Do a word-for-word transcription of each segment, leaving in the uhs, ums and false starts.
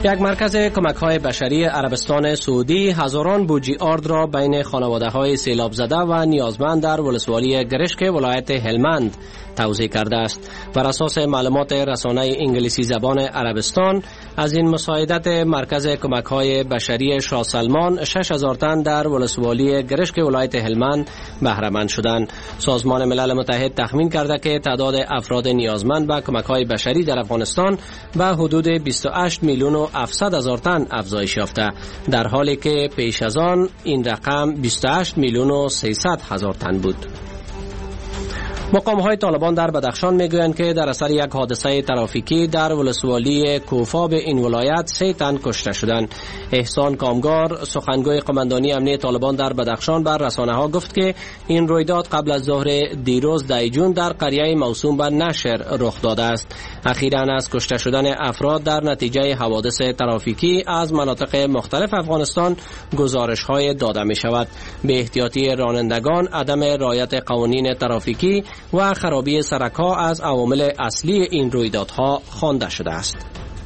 یک مرکز کمک‌های بشری عربستان سعودی هزاران بوجی آرد را بین خانواده‌های سیلاب زده و نیازمند در ولسوالی گرشک ولایت هلمند توزیع کرده است. بر اساس معلومات رسانه انگلیسی زبان عربستان، از این مساعدت مرکز کمک‌های بشری شاه سلمان شش هزار تن در ولسوالی گرشک ولایت هلمند بهره مند شدند. سازمان ملل متحد تخمین کرده که تعداد افراد نیازمند به کمک‌های بشری در افغانستان به حدود بیست و هشت میلیون و هفتصد هزار تن افزایش یافته، در حالی که پیش از آن این رقم بیست و هشت میلیون و سیصد هزار تن بود. مقام‌های طالبان در بدخشان میگویند که در اثر یک حادثه ترافیکی در ولسوالی کوفا به این ولایت سه تن کشته شدند. احسان کامگار، سخنگوی قماندانی امنیه طالبان در بدخشان، بر رسانه‌ها گفت که این رویداد قبل از ظهر دیروز ده جون در قریه موسوم به نشر رخ داده است. اخیراً از کشته شدن افراد در نتیجه حوادث ترافیکی از مناطق مختلف افغانستان گزارش‌های داده می‌شود. به احتیاطی رانندگان، عدم رعایت قوانین ترافیکی و خرابی سرک‌ها از عوامل اصلی این رویدادها خوانده شده است.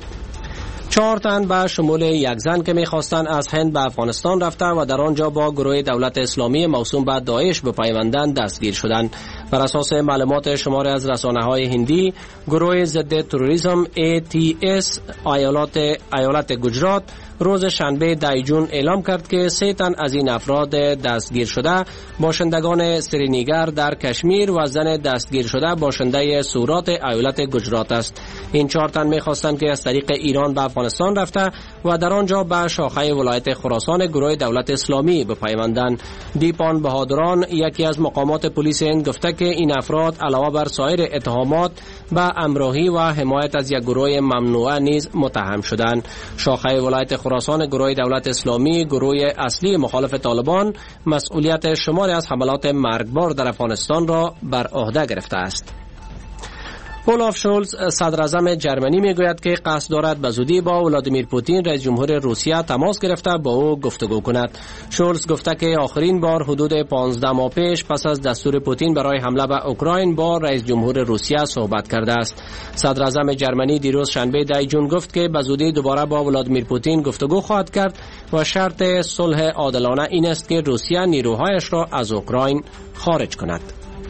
چهار تن به شمول یک زن که می‌خواستند از هند به افغانستان رفته و در آنجا با گروه دولت اسلامی موسوم به داعش بپیوندند دستگیر شدند. بر اساس معلومات شماری از رسانه‌های هندی، گروه ضد تروریسم ای تی اس ایالات ایالت گجرات روز شنبه ده جون اعلام کرد که سه تن از این افراد دستگیر شده باشندگان سرینیگر در کشمیر و زن دستگیر شده باشنده سورات ایالت گجرات است. این چهار تن می‌خواستند که از طریق ایران به افغانستان رفته و در آنجا به شاخه ولایت خراسان گروه دولت اسلامی بپیوندند. دیپان بهادران، یکی از مقامات پلیس هند، گفته که این افراد علاوه بر سایر اتهامات به همراهی و حمایت از یک گروه ممنوعه نیز متهم شدند. شاخه ولایت خراسان گروه دولت اسلامی، گروه اصلی مخالف طالبان، مسئولیت شماری از حملات مرگبار در افغانستان را بر عهده گرفته است. اولاف شولز، صدر اعظم جرمنی، میگوید که قصد دارد به زودی با ولادیمیر پوتین رئیس جمهور روسیه تماس گرفته با او گفتگو کند. شولز گفته که آخرین بار حدود پانزده ماه پیش پس از دستور پوتین برای حمله به اوکراین با رئیس جمهور روسیه صحبت کرده است. صدر اعظم جرمنی دیروز شنبه ده جون گفت که به زودی دوباره با ولادیمیر پوتین گفتگو خواهد کرد و شرط صلح عادلانه این است که روسیه نیروهایش را از اوکراین خارج کند.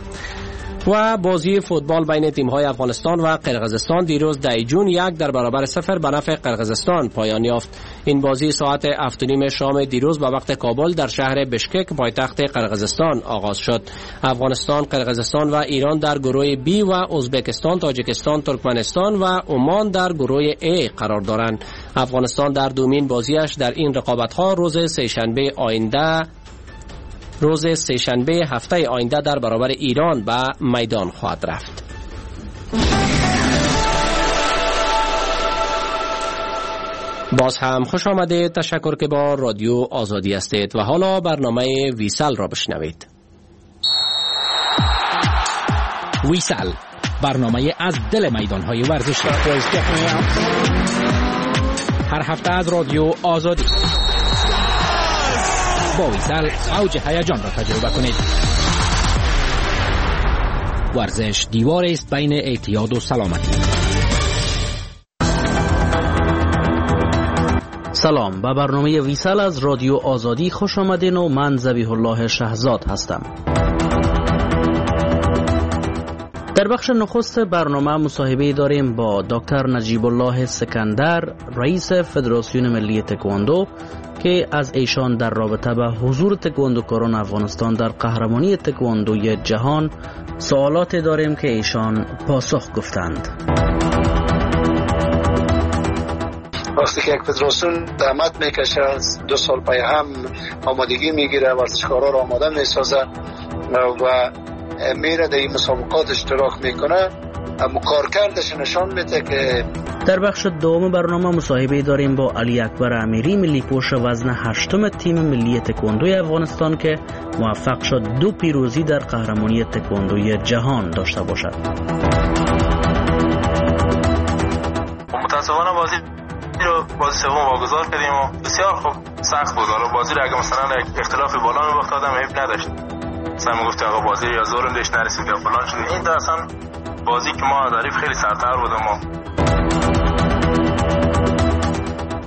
و بازی فوتبال بین تیم‌های افغانستان و قرقیزستان دیروز ده جون یک در برابر صفر به نفع قرقیزستان پایان یافت. این بازی ساعت هفت و نیم شام دیروز به وقت کابل در شهر بشکک پایتخت قرقیزستان آغاز شد. افغانستان، قرقیزستان و ایران در گروه بی و ازبکستان، تاجیکستان، ترکمنستان و عمان در گروه ای قرار دارند. افغانستان در دومین بازیش در این رقابت‌ها روز سه‌شنبه آینده روز سه‌شنبه هفته آینده در برابر ایران به میدان خواهد رفت. باز هم خوش آمده، تشکر که با رادیو آزادی هستید و حالا برنامه ویسل را بشنوید. ویسل، برنامه از دل میدان‌های ورزشی، هر هفته از رادیو آزادی. با ویسل اوج هیجان را تجربه کنید. ورزش دیوار است بین اعتیاد و سلامتی. سلام، به برنامه ویسل از رادیو آزادی خوش آمدین و من ذبیح الله شهزاد هستم. در بخش نخست برنامه مصاحبه داریم با دکتر نجیب الله سکندر، رئیس فدراسیون ملی تکواندو، که از ایشان در رابطه به حضور تکواندوکاران افغانستان در قهرمانی تکواندوی جهان سوالات داریم که ایشان پاسخ گفتند. وقتی که یک فدراسیون زحمت میکشه، از دو سال پای هم آمادگی میگیره، ورزشکارا را آماده میسازه و میره در این مسابقات اشتراک میکنه، کارکردش نشان میده که. در بخش دوم برنامه مصاحبه داریم با علی اکبر امیری، ملی پوش وزن هشتم تیم ملی تکواندوی افغانستان که موفق شد دو پیروزی در قهرمانی تکواندوی جهان داشته باشد. متاسفانه بازی رو بازی سوم واگذار کردیم و بسیار خوب سخت بود. حالا بازی رو اگه مثلا اختلاف بالا می‌باخت آدم عیب نداشت. مثلا میگفت آقا بازی یا زورم داشت نرسید یا فلان شد. این اصلا بازی که ما داریم خیلی سرتر بود. ما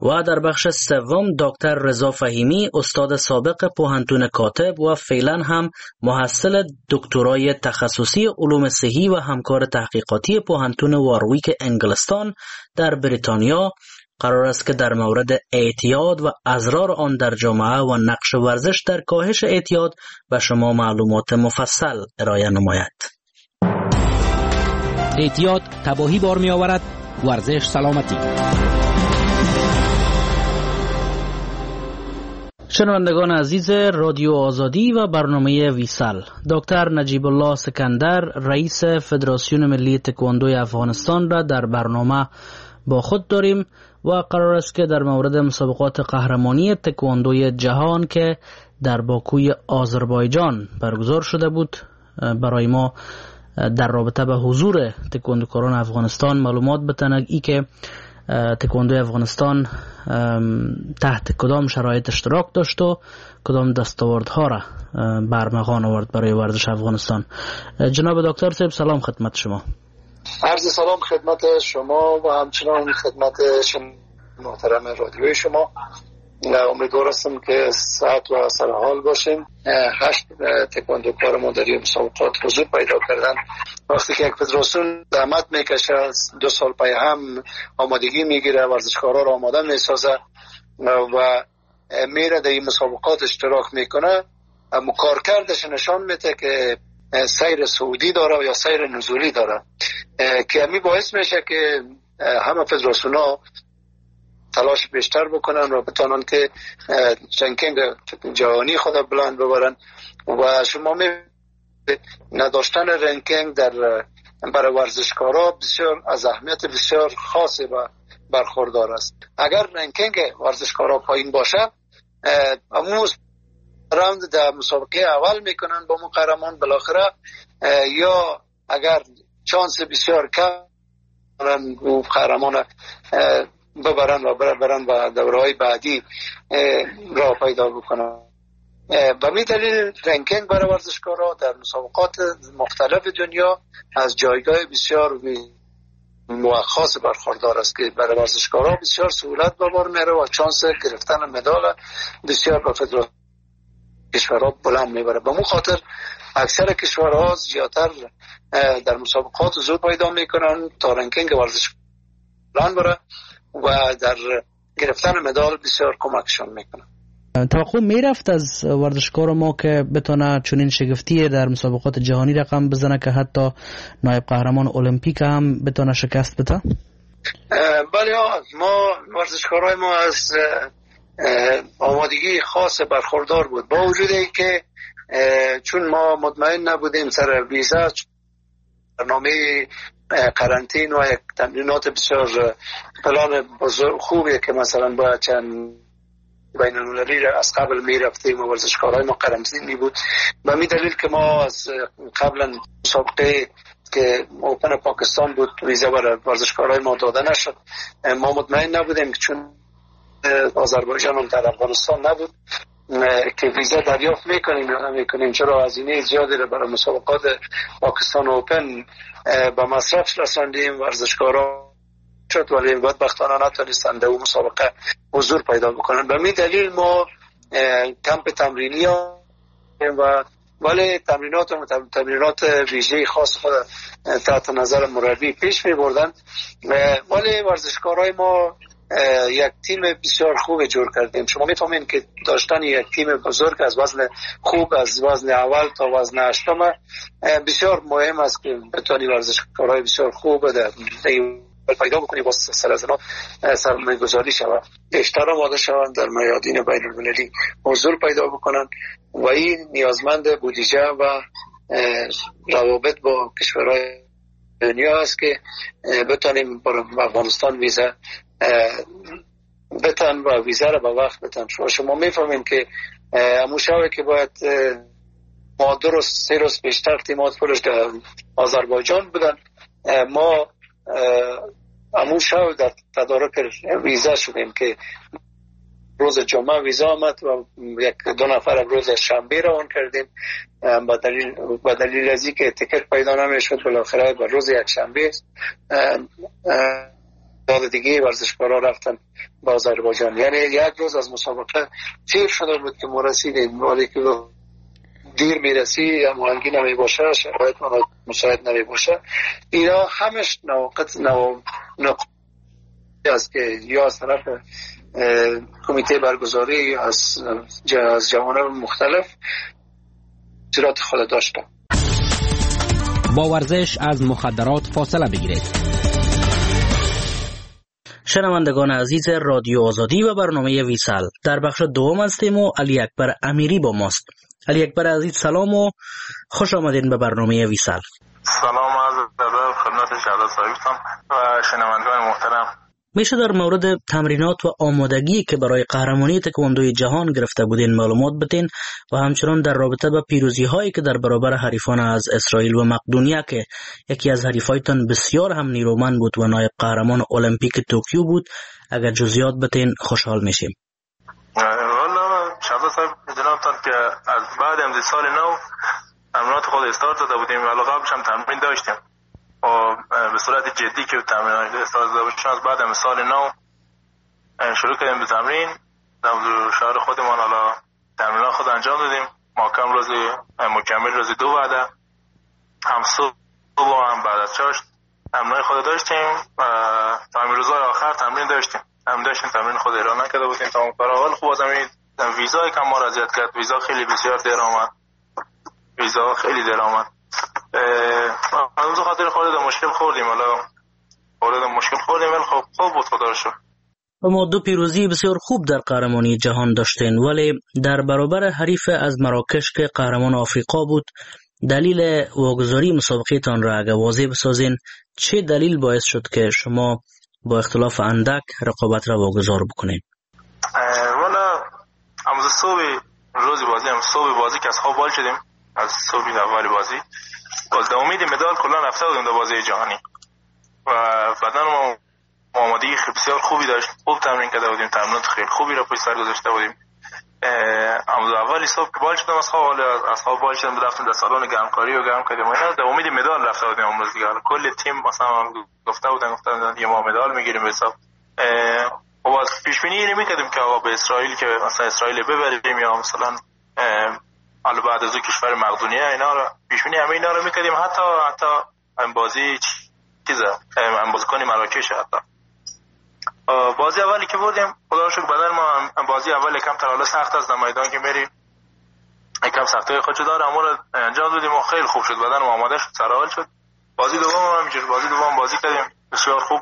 و در بخش سوم دکتر رضا فهیمی استاد سابق پوهنتون کاتب و فعلا هم محصل دکترای تخصصی علوم صحی و همکار تحقیقاتی پوهنتون وارویک انگلستان در بریتانیا قرار است که در مورد اعتیاد و اضرار آن در جامعه و نقش ورزش در کاهش اعتیاد به شما معلومات مفصل ارائه نماید. اعتیاد تباهی بار می آورد، ورزش سلامتی. شنوندگان عزیز رادیو آزادی و برنامه ویسال، دکتر نجیب الله سکندر رئیس فدراسیون ملی تکواندوی افغانستان را در برنامه با خود داریم و قرار است که در مورد مسابقات قهرمانی تکواندوی جهان که در باکوی آذربایجان برگزار شده بود برای ما در رابطه به حضور تکواندوکاران افغانستان معلومات بتند. ای که تکواندوی افغانستان تحت کدام شرایط اشتراک داشت و کدام دستاوردها را برمغان آورد برای ورزش افغانستان. جناب دکتر صاحب سلام خدمت شما. عرض سلام خدمت شما و همچنان خدمت شما محترم رادیوی شما. امیدوار هستم که صحت و سرحال باشیم. هشت تکواندوکار ما در این مسابقات حضور پیدا کردن. وقتی که یک فدراسیون زحمت میکشه دو سال پای هم آمادگی میگیره، ورزشکارا را آماده میسازه و میره در این مسابقات اشتراک میکنه، کارکردش نشان میده که سیر صعودی داره و یا سیر نزولی داره که همین باعث میشه که همه فدراسیون ها تلاش بیشتر بکنن و بتونن که رنکینگ جهانی خود بلند ببرن و شما می نداشتن رنکینگ در برای ورزشکارا بسیار از اهمیت بسیار خاصی و برخوردار است. اگر رنکینگ ورزشکارا پایین باشه، امروز راوند در مسابقه اول میکنن با مقرمان بالاخره، یا اگر چانس بسیار کم و قهرمان ببرن و برن و دورهای بعدی راه پیدا بکنن. به می دلیل رنکینگ برای ورزشکارا در مسابقات مختلف دنیا از جایگاه بسیار خاص برخوردار است که برای ورزشکارا بسیار سهولت به بار میره و چانس گرفتن مدال بسیار به فدراسیون کشورها بلند میبره. به مو خاطر اکثر کشورها زیادتر در مسابقات حضور پیدا میکنن تا رنکینگ ورزش بلند بره و در گرفتن مدال بسیار کمکشون میکنه. توقع میرفت از ورزشکار ما که بتونه چنین شگفتی در مسابقات جهانی رقم بزنه که حتی نایب قهرمان المپیک هم بتونه شکست بده؟ بله، ما ورزشکارای ما از آمادگی خاص برخوردار بود، با وجود ای که چون ما مطمئن نبودیم سر ویزا، برنامه قرنطین و یک تمرینات بسیار پلان بزرگ خوبیه که مثلا با چند بین المللی را از قبل می رفتیم و ورزشکارهای ما قرنطینی بود. به می دلیل که ما از قبلا مسابقه که اوپن پاکستان بود ویزا برای ورزشکارهای ما داده نشد، ما مطمئن نبودیم که چون آذربایجان هم در افغانستان نبود که ویزا دریافت میکنیم یا نمیکنیم، چرا هزینه زیادی را برای مسابقات پاکستان اوپن با مصرف رساندیم. ورزشکارا شد ولی بدبختانه نتونستند در اون مسابقه حضور پیدا بکنن. به می دلیل ما کمپ تمرینی ها و ولی تمرینات و تمرینات ویژه خاص خود تحت نظر مربی پیش می بردن، ولی ورزشکارای ما یک تیم بسیار خوب جور کردیم. شما میفهمین که داشتن یک تیم بزرگ از وزن خوب، از وزن اول تا وزن هشتم بسیار مهم است که بتونی ورزشکارای بسیار خوب در پیدا بکنی با سلسله سرمایه‌گذاری شود، بیشتر آماده شوند در میادین بین المللی حضور پیدا بکنن و این نیازمند بودجه و روابط با کشورهای دنیا است که بتونیم برای افغانستان ویزا بتن و ویزا را به وقت بتن. شما شما میفهمین که همون شوه که باید ما دو روز سه روز بیشتر تیمات پولش در آذربایجان بودن، ما همون شو در تدارک ویزا شدیم که روز جمعه ویزا آمد و یک دو نفر روز شنبه را اون کردیم با دلیل با دلیل ازی که تیکت پیدا نمیشد بالاخره با روز یک شنبه تعداد دیگه ورزشکارا رفتن با آذربایجان. یعنی یک روز از مسابقه تیر شده بود که ما رسیدیم، ولی که دیر میرسی، مهنگی نمی باشه، شرایط مساعد نمی باشه. اینا همش نواقص نواقص است که یا از طرف کمیته برگزاری یا از از جوانان مختلف جرات خود داشته. با ورزش از مخدرات فاصله بگیرید. شنوندگان عزیز رادیو آزادی و برنامه ویسال، در بخش دوم هستیم و علی اکبر امیری با ماست. علی اکبر عزیز سلام و خوش آمدین به برنامه ویسال. سلام عرض ادب خدمت شهدا صاحبتان و شنوندگان محترم. میشه در مورد تمرینات و آمادگی که برای قهرمانی تکواندوی جهان گرفته بودین معلومات بدین و همچنان در رابطه با پیروزی هایی که در برابر حریفان از اسرائیل و مقدونیه که یکی از حریفایتان بسیار هم نیرومند بود و نایب قهرمان المپیک توکیو بود، اگر جزئیات بدین خوشحال میشیم. والا شهدا صاحب جنابتان که از بعد از سال نو تمرینات خود استارت داده بودیم، ولی قبلش هم تمرین داشتیم و به صورت جدی که تمرینات استارت داده بودیم. از بعد از سال نو شروع کردیم به تمرین در شهر خودمان. حالا تمرینات خود انجام دادیم، محکم روز مکمل روز دو بعده هم صبح و هم بعد از چاشت تمرین خود داشتیم و تا روزهای آخر تمرین داشتیم. هم داشتیم تمرین خود ایران نکرده بودیم تا اون کار. اول خوب بازم ویزای کم ما را اذیت کرد، ویزا خیلی بسیار دیر آمد، ویزا خیلی دیر آمد. از اون خاطر خورده مشکل خوردیم، حالا خورده مشکل خوردیم ولی خب خوب بود خدا رو شکر. ما دو پیروزی بسیار خوب در قهرمانی جهان داشتین، ولی در برابر حریف از مراکش که قهرمان آفریقا بود، دلیل واگذاری مسابقه تان را اگه واضح بسازین، چه دلیل باعث شد که شما با اختلاف اندک رقابت را واگذار بکنین؟ والا امروز صبح روز بازی هم صبح بازی که از خواب بال شدیم، از صبح اول بازی باز در امید مدال کلا رفته بودیم در بازی جهانی و بدن ما آمادگی بسیار خوبی داشت، خوب تمرین کرده بودیم، تمرینات خیلی خوبی را پشت سر گذاشته بودیم. امروز اولی صبح که بال شدم از خواب از خواب بال شدم رفتم در سالن گرمکاری و گرم کردیم، اینا در امید مدال رفته بودیم امروز دیگه. کل تیم مثلا گفته بودن گفتن یه ما مدال میگیریم به حساب. و باز پیش بینی اینو میکردیم که آقا به اسرائیل که مثلا اسرائیل ببریم یا مثلا حالا بعد از اون کشور مقدونیه، اینا رو پیش بینی همه اینا رو میکردیم. حتی حتی هم بازی چیزا هم بازیکن مراکش حتی بازی اولی که بردیم خدا رو شکر بدن ما بازی اول یکم تر حالا سخت از میدان که میری یکم سختای خودشو داره، اما رو انجام دادیم و خیلی خوب شد، بدن ما آماده شد، سرحال شد. بازی دوم هم همینجوری بازی دوم بازی کردیم بسیار خوب.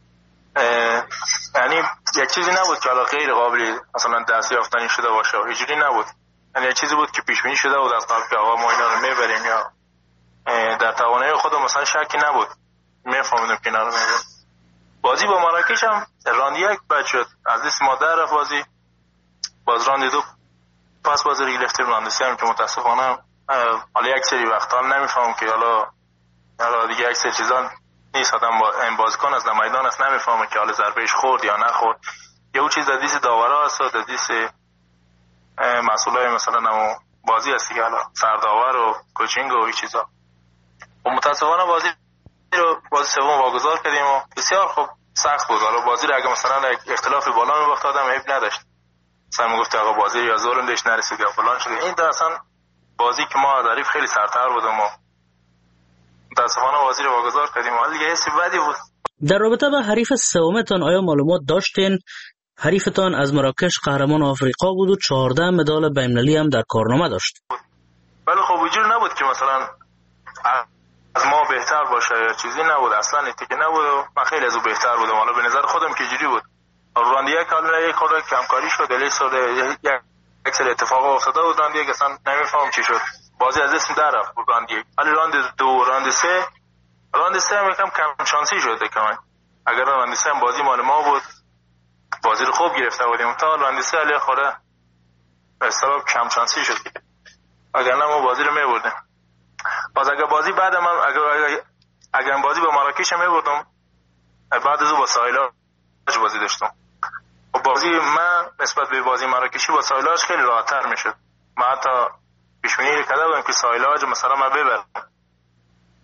یعنی یک چیزی نبود که حالا غیر قابل مثلا دست یافتنی شده باشه، اینجوری نبود. یعنی یک چیزی بود که پیش بینی شده بود از قبل که آقا ما اینا رو میبریم یا در توانایی خودم مثلا شکی نبود، میفهمیدم که اینا رو میبریم. بازی با مراکش هم راند یک بد شد، از دست ما در رفت بازی، باز راند دو پس بازی رو گرفتیم، راند سه هم که متاسفانه حالا یک سری وقتا هم نمیفهمم که حالا حالا دیگه یک سری چیزا نیست، آدم با این بازیکن از میدان است نمیفهمه که حالا ضربهش خورد یا نخورد، یا اون چیز در دست داورا است و در دست مسئولای مثلا نمو بازی هستی که حالا سرداور و کوچینگ و این چیزا. و متاسفانه بازی رو بازی سوم واگذار کردیم و بسیار خوب سخت بود. حالا بازی رو اگه مثلا اختلاف بالا می‌باخت آدم عیب نداشت، مثلا میگفت آقا بازی یا زورم داشت نرسید یا فلان شد. این اصلا بازی که ما ظریف خیلی سرتر بود و ما متاسفانه بازی رو واگذار کردیم، ولی دیگه حسی بدی بود. در رابطه با حریف سومتان آیا معلومات داشتین؟ حریفتان از مراکش قهرمان آفریقا بود و چهارده مدال بین‌المللی هم در کارنامه داشت. ولی خب اینجوری نبود که مثلا از ما بهتر باشه یا چیزی نبود، اصلا اینطوری نبود و من خیلی از او بهتر بودم. حالا به نظر خودم که اینجوری بود. راند یک حالا یک خورده کمکاری شد، دلیل شد یک سری اتفاق افتاده بود، راند یک اصلا نمیفهم چی شد، بازی از اسم در رفت بود راند یک. ولی راند دو راند سه راند سه هم یکم کم شانسی شد کمان. اگر راند سه هم بازی مال ما بود بازی رو خوب گرفته بودیم، تا راند سه علی خورده به حساب کم شانسی شد، اگر نه ما بازی رو می‌بردیم. باز اگر بازی بعد من اگر اگر, اگر بازی با مراکش هم می‌بردم، بعد از اون با سایلاج بازی داشتم و بازی من نسبت به بازی مراکشی با سایلاج خیلی راحت‌تر میشد. من حتی پیش بینی کرده بودم که سایلاج مثلا من ببرم،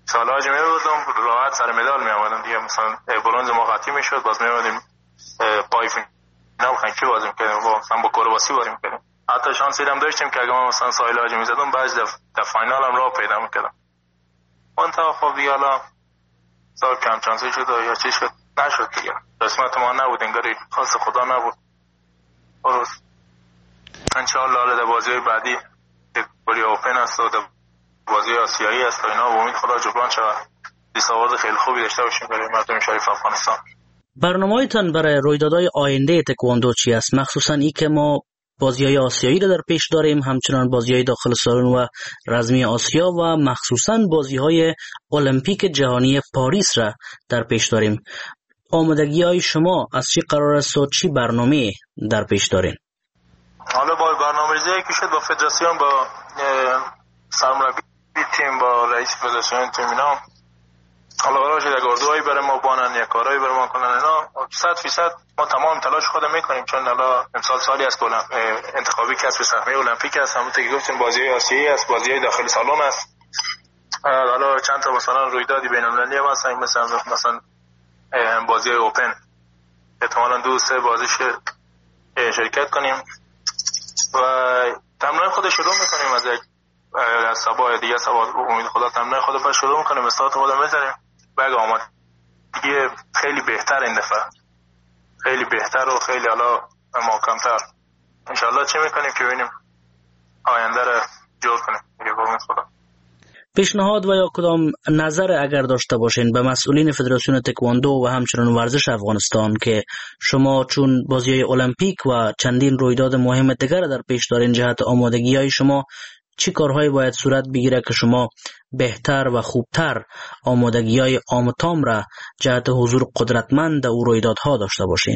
سالاج می‌بردم راحت سر مدال می‌آمدم دیگه. مثلا برنز ما قطعی می‌شد، باز می‌آمدیم پای فینال خنکی بازی می‌کردیم، با مثلا با کرواسی بازی می‌کردیم. حتی شانسی هم داشتیم که اگه ما مثلا سایلاج می‌زدم بعد در فینال هم راه پیدا می‌کردم. اون تا خب دیگه حالا سال کم چانسی شد یا چی شد نشد دیگه. قسمت ما نبود، انگاری خاص خدا نبود. درست. انشاءالله در بازی بعدی بری اوپن است و بازی آسیایی است و اینا با امید خدا جبران شود. دستاورد خیلی خوبی داشته باشیم برای مردم شریف افغانستان. برنامه‌تان برای رویدادهای آینده تکواندو چی است؟ مخصوصا ای که ما بازی‌های آسیایی را در پیش داریم، همچنان بازی‌های داخل سالن و رزمی آسیا و مخصوصا بازی‌های المپیک جهانی پاریس را در پیش داریم. آمادگی‌های شما از چی قرار است و چی برنامه در پیش دارین؟ حالا با برنامه‌ریزی که شد با فدراسیون، با سرمربی تیم، با رئیس فدراسیون تیم اینا، حالا قرار شد اگه اردوهایی برای ما بانن یا کارهایی برای ما کنن اینا، صد فیصد ما تمام تلاش خودم میکنیم، چون حالا امسال سالی است که انتخابی که است به صحنه المپیک است. همونطور که گفتیم بازی‌های آسیایی است، بازی‌های داخلی سالن است. حالا چند تا مثلا رویدادی بین‌المللی هم هست، مثلا مثلا بازی‌های اوپن احتمالاً دو سه بازیش شرکت کنیم و تمرین خود شروع میکنیم از یک از صبح دیگه صبح امید خدا تمرین خود باید شروع میکنیم، استارت خود میذاریم و اگه آمد دیگه خیلی بهتر این دفعه، خیلی بهتر و خیلی حالا محکم‌تر انشالله چه میکنیم که ببینیم آینده رو جور کنیم دیگه با امید خدا. پیشنهاد و یا کدام نظر اگر داشته باشین به مسئولین فدراسیون تکواندو و همچنان ورزش افغانستان که شما چون بازی‌های المپیک و چندین رویداد مهم دیگر در پیش دارین، جهت آمادگی‌های شما چی کارهایی باید صورت بگیره که شما بهتر و خوبتر آمادگی‌های آمتام را جهت حضور قدرتمند در او رویدادها داشته باشین؟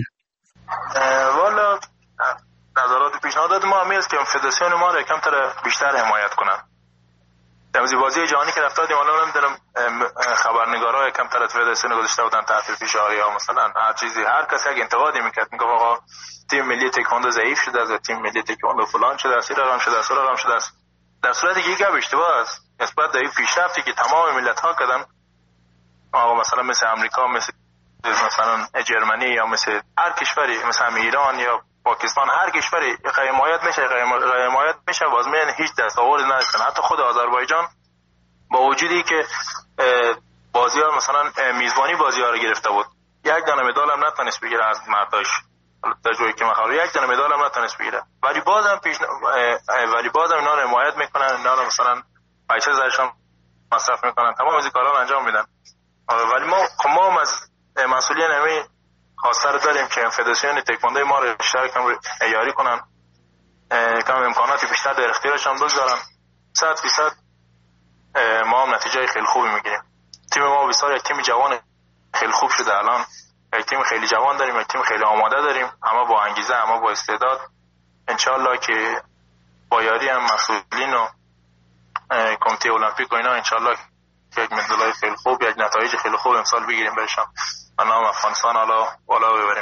والا نظرات پیشنهادات ما همی است که فدراسیون ما را کمتر بیشتر حمایت کنن. در بازی جهانی که رفته بودیم حالا نمیدونم خبرنگارای کمتر از فدراسیون گذاشته بودن تحت فشار یا مثلا هر چیزی، هر کسی یک انتقادی میکرد، میگفت آقا تیم ملی تکواندو ضعیف شده است، تیم ملی تکواندو فلان شده است، رقم شده است، رقم شده است. در صورتی که یک اشتباه است نسبت به پیشرفتی که تمام ملت ها کردن، آقا مثلا مثل امریکا، مثل مثلا جرمنی یا مثل هر کشوری، مثلا ایران یا پاکستان، هر کشوری حمایت میشه حمایت میشه باز میان هیچ دستاوردی نداشتن. حتی خود آذربایجان با وجودی که بازی‌ها مثلا میزبانی بازی‌ها رو گرفته بود، یک دانه مدال هم نتونست بگیره از مرداش، در جایی که مخاطر یک دانه مدال هم نتونست بگیره، ولی بازم پیش ولی بازم اینا رو حمایت میکنن، اینا رو مثلا پیسه ازشون مصرف میکنن، تمام این کارا انجام میدن. ولی ما ما از مسئولین همین خواسته رو داریم که فدراسیون تکواندو ما رو بیشتر کم یاری کنن، کم امکانات بیشتر در اختیارشون بگذارن. صد فیصد ما هم نتیجه خیلی خوبی میگیریم. تیم ما بسیار یک تیم جوان خیلی خوب شده الان، یک تیم خیلی جوان داریم، یک تیم خیلی آماده داریم، اما با انگیزه، اما با استعداد. انشالله که با یاری هم مسئولین و کمیته المپیک و اینا انشالله یک مدال خیلی خوب، یک نتایج خیلی خوب امسال بگیریم برشان و نام افغانستان حالا بالا ببریم.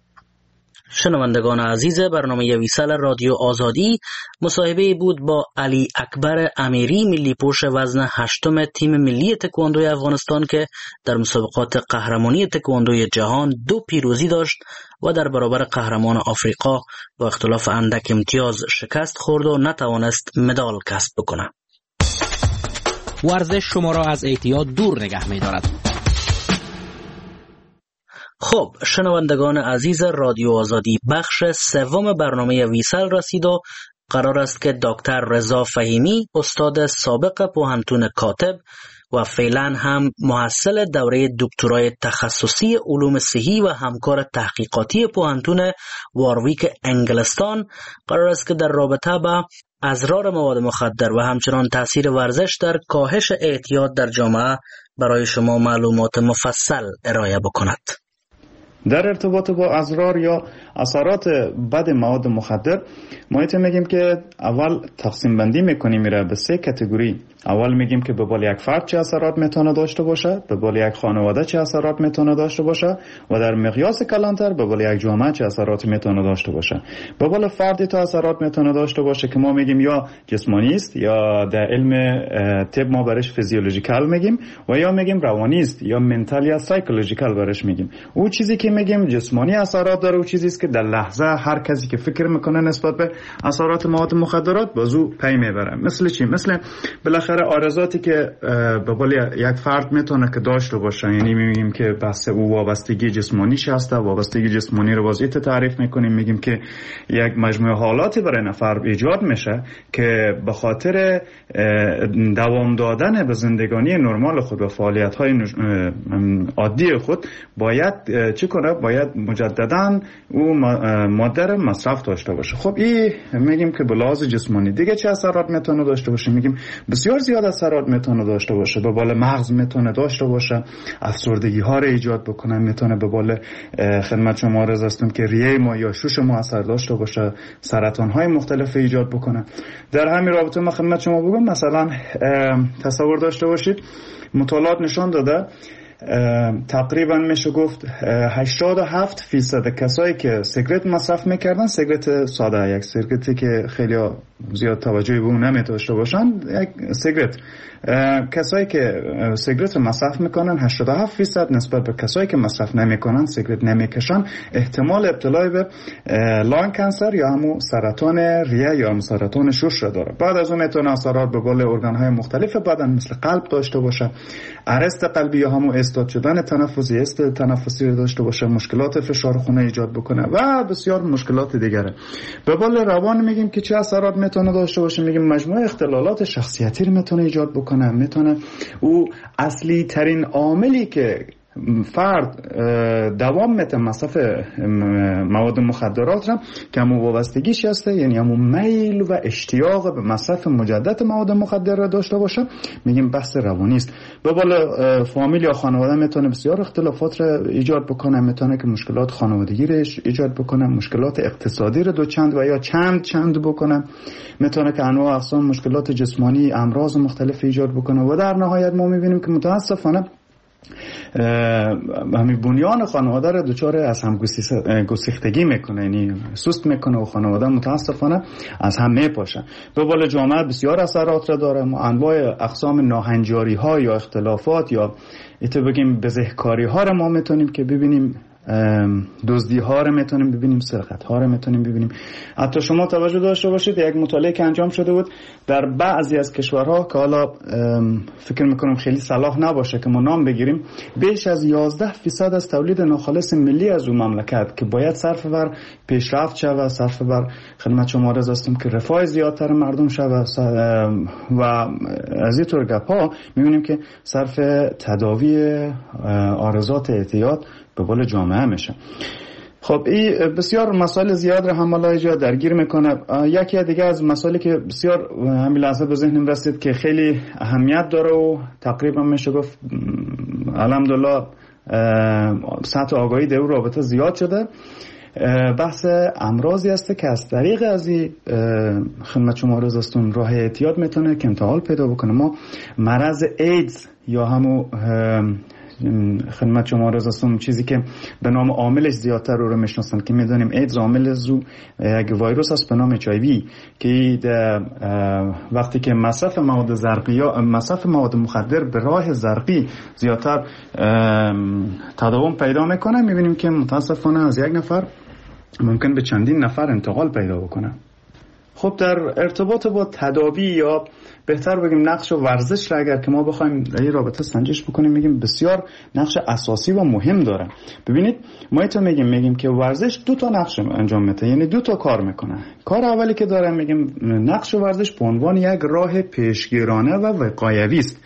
شنوندگان عزیز برنامه ویسال رادیو آزادی مصاحبه بود با علی اکبر امیری، ملی پوش وزن هشتم تیم ملی تکواندوی افغانستان که در مسابقات قهرمانی تکواندوی جهان دو پیروزی داشت و در برابر قهرمان آفریقا با اختلاف اندک امتیاز شکست خورد و نتوانست مدال کسب بکنه. ورزش شما را از اعتیاد دور نگه می‌دارد. خب شنوندگان عزیز رادیو آزادی، بخش سوم برنامه ویسل رسید و قرار است که دکتر رضا فهیمی، استاد سابق پوهنتون کاتب و فعلا هم محصل دوره دکترای تخصصی علوم صحی و همکار تحقیقاتی پوهنتون وارویک انگلستان، قرار است که در رابطه با اضرار مواد مخدر و همچنان تاثیر ورزش در کاهش اعتیاد در جامعه برای شما معلومات مفصل ارائه بکند. در ارتباط با اضرار یا اثرات بد مواد مخدر ما میگیم که اول تقسیم بندی میکنیم میره به سه کاتگوری. اول میگیم که به بال یک فرد چه اثرات میتونه داشته باشه، به بال یک خانواده چه اثرات میتونه داشته باشه و در مقیاس کلانتر به بال یک جامعه چه اثرات میتونه داشته باشه. به بال فردی تا اثرات میتونه داشته باشه که ما میگیم یا جسمانی است یا در علم طب ما برش فیزیولوژیکال میگیم و یا میگیم روانی است یا منتال یا سایکولوژیکال برش میگیم. او چیزی که میگیم جسمانی اثرات داره او چیزی است که در لحظه هر کسی که فکر میکنه نسبت به اثرات مواد مخدرات بازو پی میبره. مثل چی؟ مثل بالاخره آرزاتی که به قول یک فرد میتونه که داشته باشه، یعنی میگیم که بحث او وابستگی جسمانیش هسته. وابستگی جسمانی رو واسه تعریف میکنیم، میگیم که یک مجموعه حالاتی برای نفر ایجاد میشه که به خاطر دوام دادن به زندگانی نرمال خود و فعالیت های عادی خود باید چی کنه؟ باید مجددا او ماده رو مصرف داشته باشه. خب این میگیم که به لحاظ جسمانی دیگه چه اثرات میتونه داشته باشه؟ میگیم بسیار زیاد اثرات میتونه داشته باشه. به بال مغز میتونه داشته باشه، افسردگی ها رو ایجاد بکنه، میتونه به بال خدمت شما عرض هستم که ریه ما یا شوش ما اثر داشته باشه، سرطان های مختلف ایجاد بکنه. در همین رابطه ما خدمت شما بگم مثلا تصور داشته باشید مطالعات نشان داده تقریبا میشه گفت هشتاد و هفت فیصد کسایی که سیگرت مصرف میکردن، سیگرت ساده، یک سیگرتی که خیلی زیاد توجهی به اون نمیداشته باشن، یک سیگرت، کسایی که سیگرت مصرف میکنن هشتاد و هفت فیصد نسبت به کسایی که مصرف نمیکنن، سیگرت نمیکشن، احتمال ابتلا به لان کانسر یا همون سرطان ریه یا هم سرطان شش را داره. بعد از اون میتونه اثرات به بال ارگان های مختلف بدن مثل قلب داشته باشه، ارست قلبی یا همون استاد شدن تنفسی، است تنفسی داشته باشه، مشکلات فشار خون ایجاد بکنه و بسیار مشکلات دیگره. به بال روان میگیم که چه اثرات میتونه داشته باشه؟ میگیم مجموعه اختلالات شخصیتی رو میتونه ایجاد بکنه. میتونه او اصلی ترین عاملی که فرد دوام میته مصرف مواد مخدرات را که همون وابستگیش هسته، یعنی همون میل و اشتیاق به مصرف مجدد مواد مخدر را داشته باشه، میگیم بحث روانی است. به بالا فامیل یا خانواده میتونه بسیار اختلافات را ایجاد بکنه، میتونه که مشکلات خانوادگی را ایجاد بکنه، مشکلات اقتصادی را دو چند و یا چند چند بکنه، میتونه که انواع اقسام مشکلات جسمانی، امراض مختلف ایجاد بکنه و در نهایت ما میبینیم که متاسفانه همین بنیان خانواده را دچار از هم گسیختگی میکنه، یعنی سست میکنه و خانواده متاسفانه از هم میپاشه. به بالا جامعه بسیار اثرات را داره. ما انواع اقسام ناهنجاری ها یا اختلافات یا ایتو بگیم بزهکاری ها را ما میتونیم که ببینیم، دزدی ها رو میتونیم ببینیم، سرقت ها رو میتونیم ببینیم. حتی شما توجه داشته باشید یک مطالعه که انجام شده بود در بعضی از کشورها که حالا فکر میکنم خیلی صلاح نباشه که ما نام بگیریم، بیش از یازده فیصد از تولید ناخالص ملی از اون مملکت که باید صرف بر پیشرفت شود، صرف بر خدمت شما عرض هستم که رفاه زیادتر مردم شود و از این طور گپ ها میبینیم که صرف تداوی آرزات اعتیاد به بال جامعه میشه. خب این بسیار مسائل زیاد رو هم اینجا درگیر میکنه. یکی دیگه از مسائلی که بسیار همین لحظه به ذهنم رسید که خیلی اهمیت داره و تقریبا میشه گفت الحمدلله سطح آگاهی در رابطه زیاد شده، بحث امراضی است که از طریق از این خدمت شما عرض هستم راه اعتیاد میتونه که انتقال پیدا بکنه. ما مرض ایدز یا همون خدمت شما عرض هستم چیزی که به نام عاملش زیادتر رو, رو میشناسن که میدونیم ایدز عامل زو یک ویروس است به نام اچ آی وی که وقتی که مصرف مواد زرقی یا مصرف مواد مخدر به راه زرقی زیادتر تداوم پیدا میکنه، میبینیم که متاسفانه از یک نفر ممکن به چندین نفر انتقال پیدا بکنه. خب در ارتباط با تداوی یا بهتر بگیم نقش و ورزش را اگر که ما بخوایم در این رابطه سنجش بکنیم، میگیم بسیار نقش اساسی و مهم داره. ببینید ما ایتو میگیم میگیم که ورزش دو تا نقش انجام میده، یعنی دو تا کار میکنه. کار اولی که داره میگیم نقش ورزش به عنوان یک راه پیشگیرانه و وقایوی است.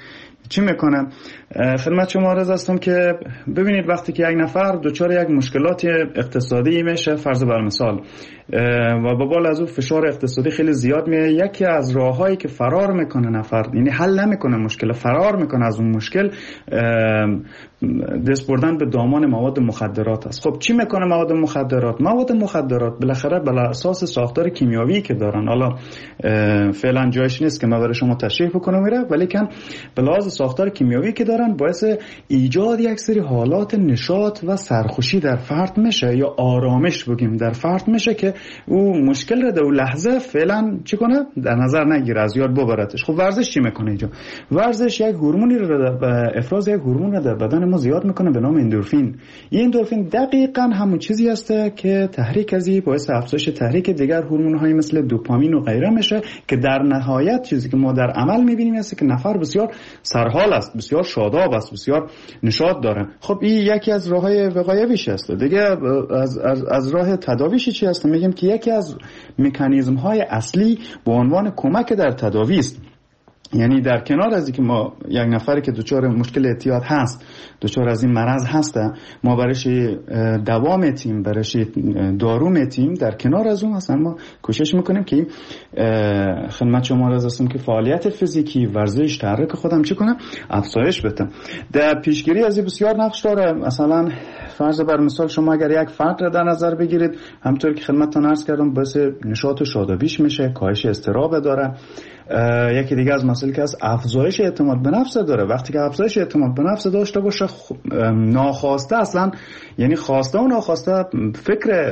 چی میکنه؟ خدمت شما عرض هستم که ببینید وقتی که یک نفر دچار یک مشکلات اقتصادی میشه، فرض بر مثال، و با بال از اون فشار اقتصادی خیلی زیاد میه، یکی از راههایی که فرار میکنه نفر، یعنی حل نمیکنه مشکل، فرار میکنه از اون مشکل، دست بردن به دامان مواد مخدرات است. خب چی میکنه مواد مخدرات؟ مواد مخدرات بالاخره بر اساس ساختار کیمیاوی که دارن، حالا فعلا جایش نیست که من برای شما تشریح بکنم میره، ولی کن به لحاظ ساختار کیمیاوی که دارن باعث ایجاد یک سری حالات نشاط و سرخوشی در فرد میشه، یا آرامش بگیم در فرد میشه، که او مشکل رو در اون لحظه فعلا چی کنه؟ در نظر نگیره، از یاد ببرتش. خب ورزش چی میکنه اینجا؟ ورزش یک هورمونی رو افراز یک هورمون رو در بدن ما زیاد میکنه به نام اندورفین. این اندورفین دقیقاً همون چیزی است که تحریک ازی باعث افزایش تحریک دیگر هورمون‌های مثل دوپامین و غیره میشه، که در نهایت چیزی که ما در عمل میبینیم است که نفر بسیار سرحال است، بسیار شاداب است، بسیار نشاط داره. خب این یکی از راههای وقایویش است. دیگه از از, از راه تداویش چی است؟ میگیم که یکی از مکانیزم‌های اصلی به عنوان کمک در تداوی است. یعنی در کنار از اینکه ما یک نفری که دچار مشکل اعتیاد هست، دچار از این مرض هسته، ما برایش دوا میتیم، برایش دارو میتیم، در کنار از اون اصلا ما کوشش میکنیم که خدمت شما عرض هستم که فعالیت فیزیکی، ورزش، تحرک خودم چی کنم؟ افزایش بدم. در پیشگیری از این بسیار نقش داره. مثلا فرض بر مثال شما اگر یک فرد را در نظر بگیرید، همونطور که خدمتتون عرض کردم باعث نشاط و شادابیش میشه، کاهش اضطراب داره. یکی دیگه از مسائل که از افزایش اعتماد به نفس داره. وقتی که افزایش اعتماد به نفس داشته باشه، ناخواسته اصلا، یعنی خواسته و ناخواسته فکر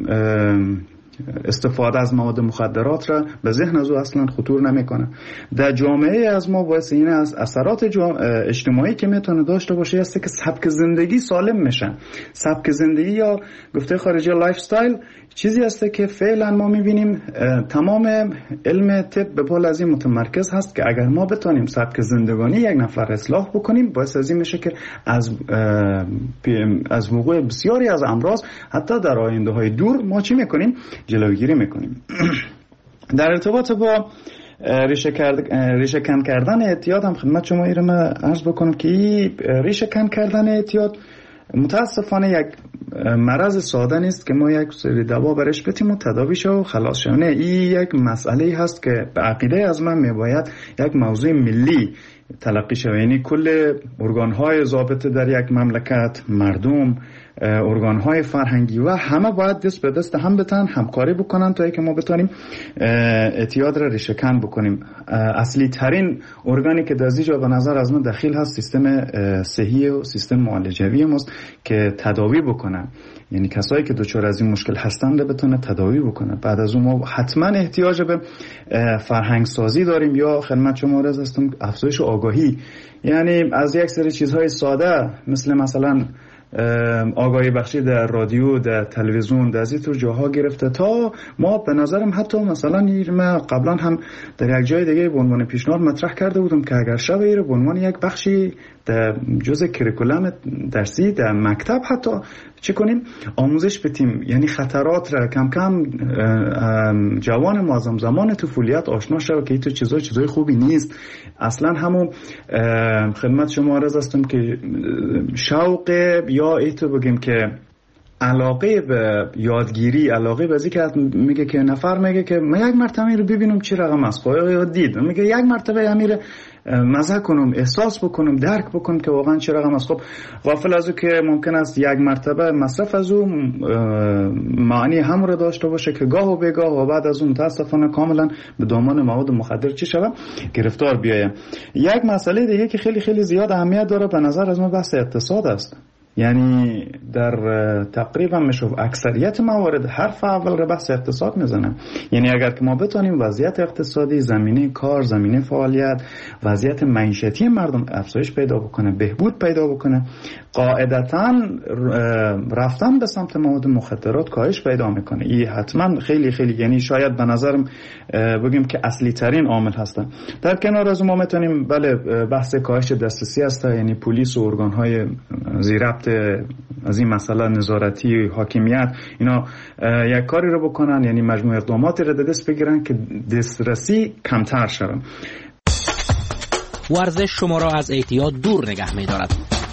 استفاده از مواد مخدرات را به ذهن از او اصلا خطور نمیکنه. در جامعه از ما باعث این از اثرات اجتماعی که میتونه داشته باشه است که سبک زندگی سالم میشه. سبک زندگی یا گفته خارجی لایف استایل چیزی است که فعلا ما میبینیم تمام علم طب به پول از این متمرکز هست که اگر ما بتونیم سبک زندگانی یک نفر اصلاح بکنیم، باعث از این میشه که از از وقوع بسیاری از امراض حتی در آینده های دور ما چی میکنیم؟ جلوگیری میکنیم. در ارتباط با ریشه, کرد... ریشه کن کردن اعتیاد هم خدمت شما ایرم عرض بکنم که این ریشه کن کردن اعتیاد متاسفانه یک مرض ساده نیست که ما یک سری دوا برش بتیم و تداوی شو و خلاص شو. نه، این یک مسئله هست که به عقیده از من میباید یک موضوع ملی تلقی شود. یعنی کل ارگان‌های ضابطه در یک مملکت، مردم، ارگان‌های فرهنگی و همه باید دست به دست هم بتن، همکاری بکنن تا اینکه ما بتونیم اعتیاد را ریشه کن بکنیم. اصلی ترین ارگانی که در اینجا به نظر از من دخیل هست سیستم صحی و سیستم معالجوی ماست که تداوی بکنه. یعنی کسایی که دچار از این مشکل هستند بتونه تداوی بکنه. بعد از اون ما حتما احتیاج به فرهنگ سازی داریم یا خدمت شما عرض هستم افزایش آگاهی. یعنی از یک سری چیزهای ساده مثل مثلا آگاهی بخشی در رادیو، در تلویزیون، در این طور جاها گرفته تا ما به نظرم حتی مثلا ما قبلا هم در یک جای دیگه به عنوان پیشنهاد مطرح کرده بودم که اگر شب ایره به عنوان یک بخشی در جزء کریکولم درسی در مکتب حتی چی کنیم؟ آموزش بدیم. یعنی خطرات را کم کم جوان معظم زمان طفولیت آشنا شود که این تو چیزای چیزای خوبی نیست. اصلا همون خدمت شما عرض هستم که شوق یا ایتو بگیم که علاقه به یادگیری، علاقه به ذکر میگه که نفر میگه که من یک مرتبه رو ببینم چی رقم است، خواهی یا دید میگه یک مرتبه امیر مزه کنم، احساس بکنم، درک بکنم که واقعا چه رقم است. خب غافل از او که ممکن است یک مرتبه مصرف از او معنی هم رو داشته باشه که گاه و بگاه و بعد از اون متاسفانه کاملا به دامان مواد مخدر چی شود گرفتار بیایم. یک مسئله دیگه که خیلی خیلی زیاد اهمیت داره به نظر از من بحث اقتصاد است. یعنی در تقریبا میشه اکثریت موارد حرف اول رو بحث اقتصاد میزنه. یعنی اگر که ما بتونیم وضعیت اقتصادی، زمینه کار، زمینه فعالیت، وضعیت معیشتی مردم افزایش پیدا بکنه، بهبود پیدا بکنه، قاعدتاً رفتن به سمت مواد مخدرات کاهش پیدا میکنه. این حتما خیلی خیلی یعنی شاید به نظرم بگیم که اصلی ترین عامل هستن. در کنار از ما میتونیم بله بحث کاهش دسترسی است، یعنی پلیس و ارگان‌های زیربط از این مسئله نظارتی، حاکمیت، اینا یک کاری رو بکنن، یعنی مجموعه اقداماتی رو دست بگیرن که دسترسی کمتر شود. ورزش شما را از اعتیاد دور نگه می دارد.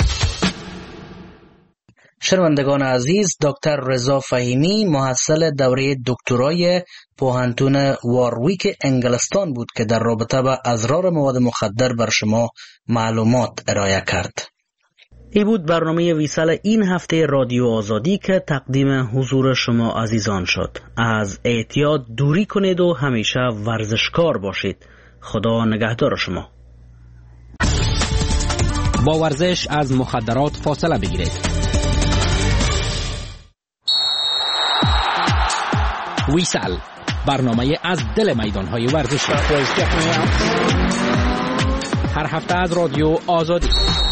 شنوندگان عزیز، دکتر رضا فهیمی محصل دوره دکترای پوهنتون وارویک انگلستان بود که در رابطه با اضرار مواد مخدر بر شما معلومات ارائه کرد. این بود برنامه ویسال این هفته رادیو آزادی که تقدیم حضور شما عزیزان شد. از اعتیاد دوری کنید و همیشه ورزشکار باشید. خدا نگهدار شما. با ورزش از مخدرات فاصله بگیرید. ویسال، برنامه از دل میدان‌های ورزشی، هر هفته از رادیو آزادی.